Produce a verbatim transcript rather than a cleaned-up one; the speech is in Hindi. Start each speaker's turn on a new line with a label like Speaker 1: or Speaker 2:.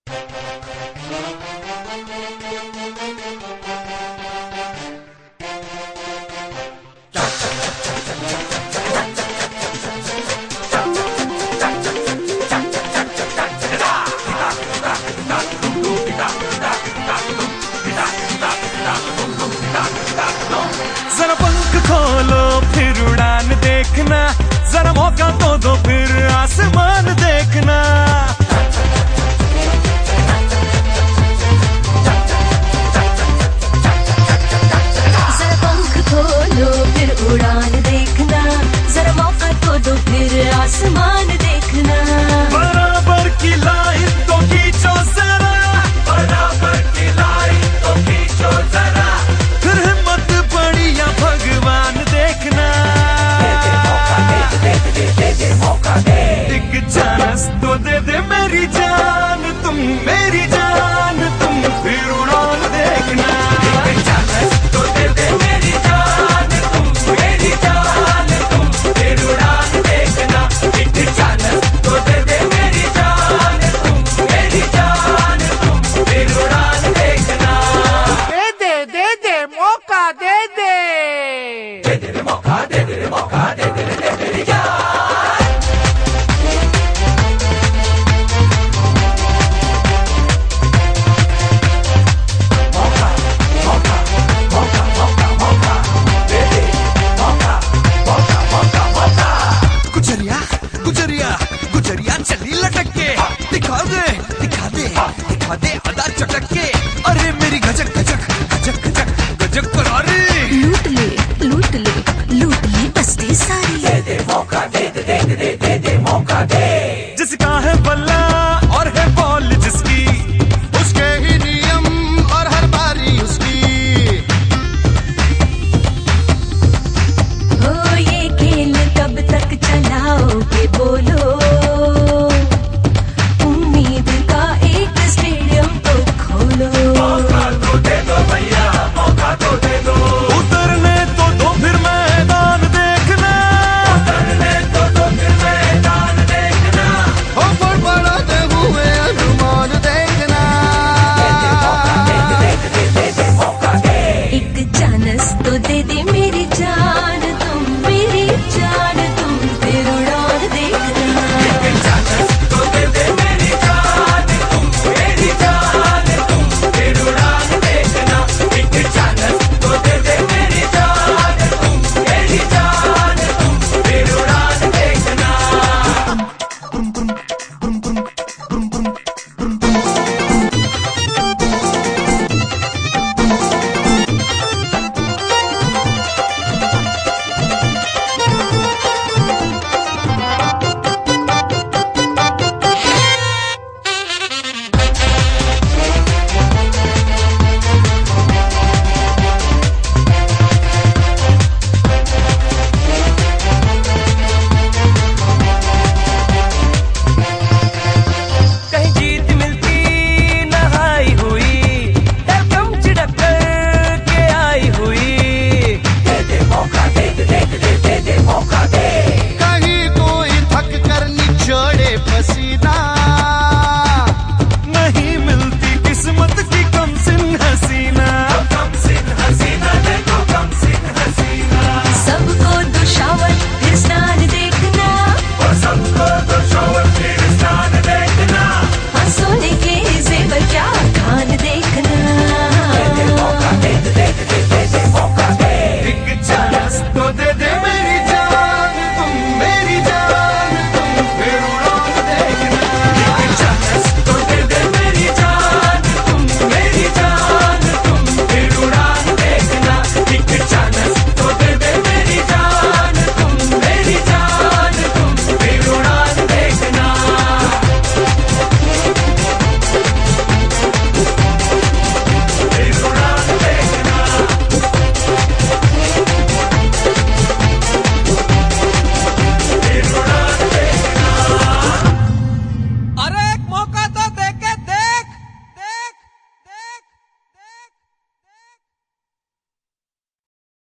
Speaker 1: जरा पंख खोलो फिर उड़ान देखना, जरा मौका तो दो फिर आसमान देखना।
Speaker 2: जरा पंख खोलो फिर उड़ान देखना, जरा मौका तो दो फिर आसमान देखना।
Speaker 1: बराबर की लाइन तो खींचो जरा, बराबर की लाइन तो खींचो जरा, फिर हिम्मत बढ़िया भगवान देखना। एक चांस तो दे दे मेरी जान, तुम मेरी जान, तुम फिर उड़ान देखना। एक चांस तो दे दे मेरी जान, तुम मेरी जान, तुम फिर उड़ान देखना। एक चांस तो दे दे मेरी जान, तुम मेरी जान, तुम फिर उड़ान देखना।
Speaker 3: दे दे दे दे मौका दे दे
Speaker 1: दे दे रे मौका, दे दे रे मौका, दे दे रे दे मेरी जान। गुजरिया गुजरिया गुजरिया चली लटक के, दिखा दे दिखा दे दिखा दे